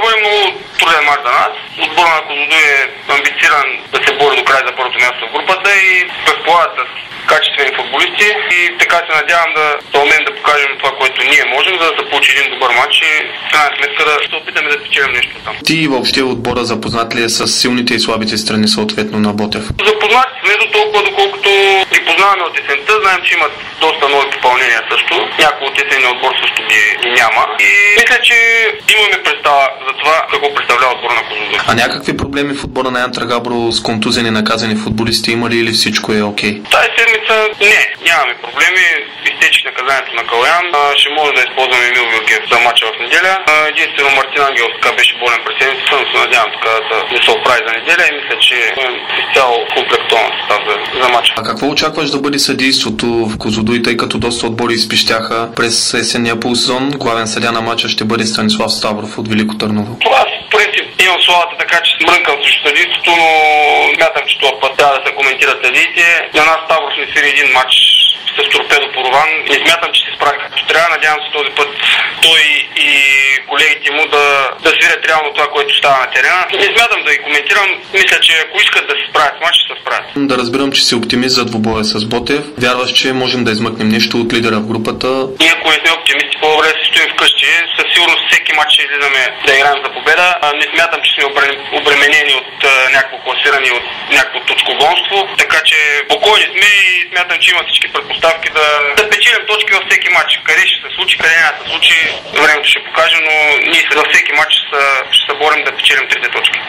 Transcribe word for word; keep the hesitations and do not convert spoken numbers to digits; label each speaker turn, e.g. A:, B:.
A: бъде много труден мач за нас. Отбора на Козлодуй е амбициран да се бори до край за първото място в групата и разполагат с качествени футболисти и така се надявам да, да умеем да покажем това, което ние можем, за да се получи един добър матч и в крайна сметка да се опитаме да спечелим нещо там.
B: Ти и въобще отбора запознат ли е с силните и слабите страни съответно на Ботев?
A: Запознат сме до толкова, доколкото ги познаваме от есента. Знаем, че имат доста нови попълнения също. Някой от есения отбор също ги няма. И мисля, че имаме представа за това какво представлява отбора на Козлодуй.
B: А някакви проблеми в отбора на Янтра Габрово с контузени наказани футболисти има ли или всичко е окей?
A: Тази седмица не, нямаме проблеми. Изтече наказанието на Калян. Ще може да използваме Емил Георгиев за мача в неделя. Единствено Мартин Ангелов така беше болен през седмица, но се надявам така да не се оправи за неделя и мисля, че е изцяло комплектован състав за, за мача.
B: А какво очакваш да бъде съдийството в Козлодуй, тъй като доста отбори изпищяха през есенния полусезон? Главен съдия на мача ще бъде Станислав Ставров от Велико Търново.
A: Това в принцип имам славата така, че мрънкам срещу съдийството, но смятам, че това път трябва да се коментират съдиите. На нас Ставров не свири един матч с торпедо Порован. Не смятам, че се справи както трябва. Надявам се този път той и колегите му да, да свирят реално това, което става на терена. Не смятам да ги коментирам. Мисля, че ако искат да се справят матч, ще се справят.
B: Да разбирам, че си оптимист за двубоя с Ботев. Вярваш, че можем да измъкнем нещо от лидера в групата?
A: Ние, ако не сме оптимисти, по-добре да си стоим вкъщи. Със сигурност всеки матч ще излизаме да играем за победа. Не смятам, че сме обременени от някакво класиране, от някакво точкогонство. Така че спокойни сме и смятам, че има всички предпоставки да, да печелим точки във всеки матч. Къде ще се случи, къде няма да се случи, времето ще покаже, но ние във всеки матч ще се борим да печелим трите точки.